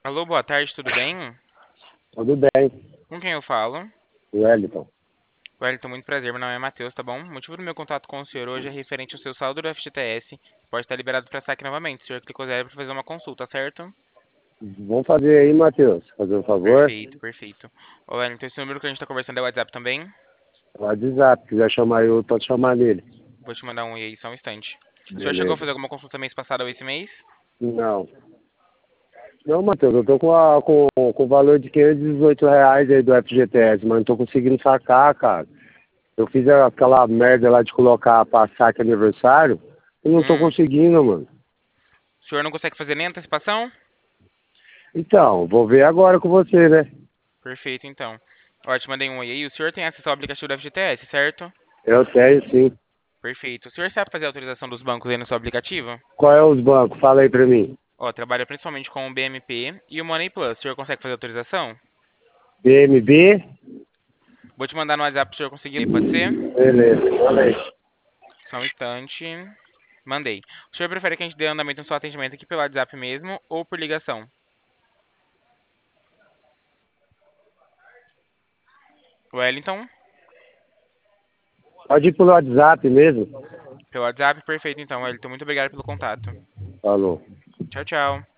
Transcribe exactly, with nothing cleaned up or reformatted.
Alô, boa tarde, tudo bem? Tudo bem, Com quem eu falo? Wellington. Wellington, muito prazer, meu nome é Matheus, tá bom? O motivo do meu contato com o senhor hoje é referente ao seu saldo do F G T S. Pode estar liberado para saque novamente. O senhor clicou zero para fazer uma consulta, certo? Vamos fazer aí, Matheus. Fazer um favor. Perfeito, perfeito. Ô, Wellington, esse número que a gente tá conversando é o WhatsApp também? O WhatsApp, se quiser chamar eu, pode chamar nele. Vou te mandar um e aí, só um instante. O senhor chegou a Beleza. fazer alguma consulta mês passado ou esse mês? Não. Não, Matheus, eu tô com, a, com, com o valor de quinhentos e dezoito reais aí do F G T S, mas não tô conseguindo sacar, cara. Eu fiz aquela merda lá de colocar pra saque aniversário e não tô Hum. conseguindo, mano. O senhor não consegue fazer nem antecipação? Então, vou ver agora com você, né? Perfeito, então. Ó, eu te mandei um e aí. O senhor tem acesso ao aplicativo do F G T S, certo? Eu tenho, sim. Perfeito. O senhor sabe fazer a autorização dos bancos aí no seu aplicativo? Qual é os bancos? Fala aí pra mim. Ó, trabalha principalmente com o B M P e o Money Plus. O senhor consegue fazer autorização? B M B? Vou te mandar no WhatsApp pro senhor conseguir, pode ser? Beleza, fala aí. Só um instante. Mandei. O senhor prefere que a gente dê andamento no seu atendimento aqui pelo WhatsApp mesmo ou por ligação? Wellington? Pode ir pelo WhatsApp mesmo. Pelo WhatsApp? Perfeito, então, Wellington. Muito obrigado pelo contato. Falou. Tchau, tchau.